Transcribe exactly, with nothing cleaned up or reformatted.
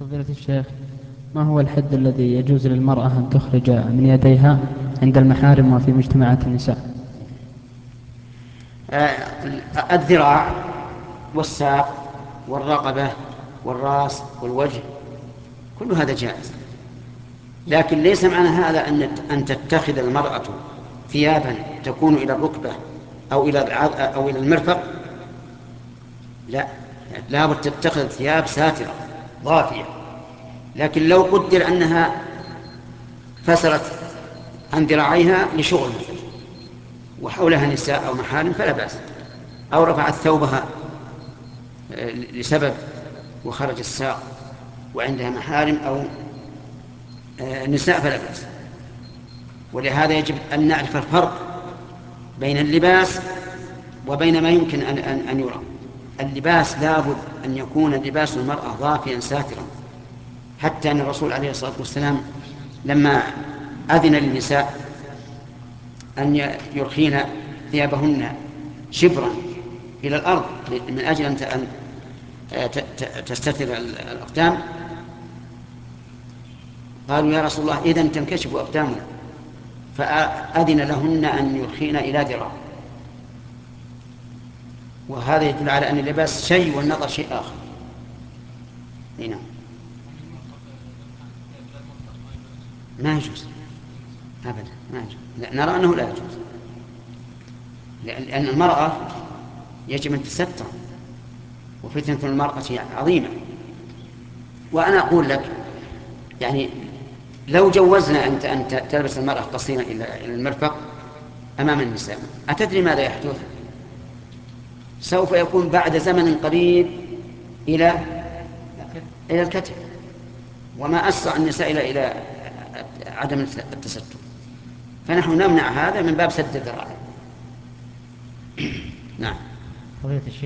فضيلة الشيخ، ما هو الحد الذي يجوز للمرأة أن تخرج من يديها عند المحارم وفي مجتمعات النساء؟ آه، الذراع والساق والرقبة والرأس والوجه، كل هذا جائز. لكن ليس معنى هذا أن أن تتخذ المرأة ثيابا تكون إلى الركبة أو إلى الع- أو إلى المرفق، لا، لابد تتخذ ثياب ساترة ضافية. لكن لو قدر أنها فسرت عن ذراعيها لشغل مثلا وحولها نساء أو محارم فلا بأس، أو رفعت ثوبها آه، لسبب وخرج الساق وعندها محارم أو آه، نساء فلا بأس. ولهذا يجب أن نعرف الفرق بين اللباس وبين ما يمكن أن, أن, أن يرى. اللباس لابد أن يكون لباس المرأة ضافيا ساترا، حتى أن الرسول عليه الصلاة والسلام لما أذن للنساء أن يرخين ثيابهن شبرا إلى الأرض من أجل أن تستتر الأقدام، قالوا يا رسول الله إذن تنكشف أقدامنا، فأذن لهن أن يرخين إلى ذراع. وهذا يدل على أن اللباس شيء والنظر شيء آخر. هنا ما يجوز أبدا، ما يجوز. لا، نرى أنه لا يجوز، لأن المرأة يجب أن تستر، وفتنة المرأة عظيمة. وأنا أقول لك يعني لو جوزنا أن أن تلبس المرأة قصيرا إلى المرفق أمام النساء، أتدري ماذا يحدث؟ سوف يكون بعد زمن قريب إلى إلى الكتف، وما أسرع النساء إلى إلى عدم التستر. فنحن نمنع هذا من باب سد الذرائع. نعم. فضيلة الشيخ